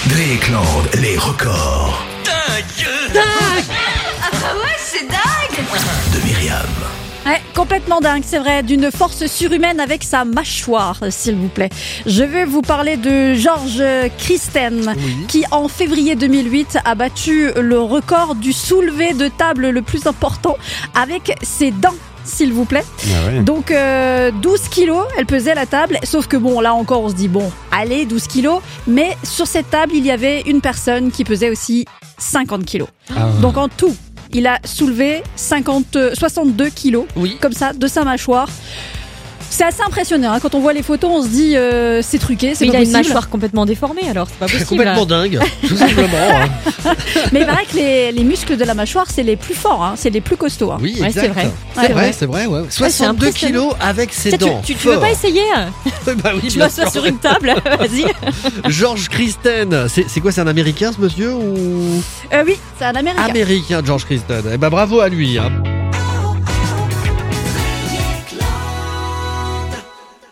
Dreyeckland, les records Ah bah ouais, c'est dingue. de Myriam. Ouais, complètement dingue, c'est vrai, d'une force surhumaine avec sa mâchoire, s'il vous plaît. Je vais vous parler de George Christen, qui en février 2008 a battu le record du soulevé de table le plus important avec ses dents. S'il vous plaît. Ah ouais. Donc 12 kilos, elle pesait la table. Sauf que bon, là encore, on se dit bon, allez, 12 kilos. Mais sur cette table, il y avait une personne qui pesait aussi 50 kilos. Donc en tout, il a soulevé 62 kilos, comme ça, de sa mâchoire. C'est assez impressionnant, hein. Quand on voit les photos, on se dit c'est truqué, c'est Mais pas il a une possible. mâchoire complètement déformée, alors c'est pas C'est possible. complètement dingue, tout simplement. Mais il paraît que les muscles de la mâchoire, c'est les plus forts, hein. C'est les plus costauds, hein. Oui, Ouais, exact. c'est vrai. C'est vrai, ouais. 62 impressionnant. kilos avec ses Tiens, dents. tu veux Fort. pas essayer? Bah oui, Tu bien m'assois sûr. sur une table, vas-y. George Christen, c'est quoi, c'est un américain ce monsieur ou Oui, c'est un américain. américain George Christen? Eh ben bravo à lui, hein.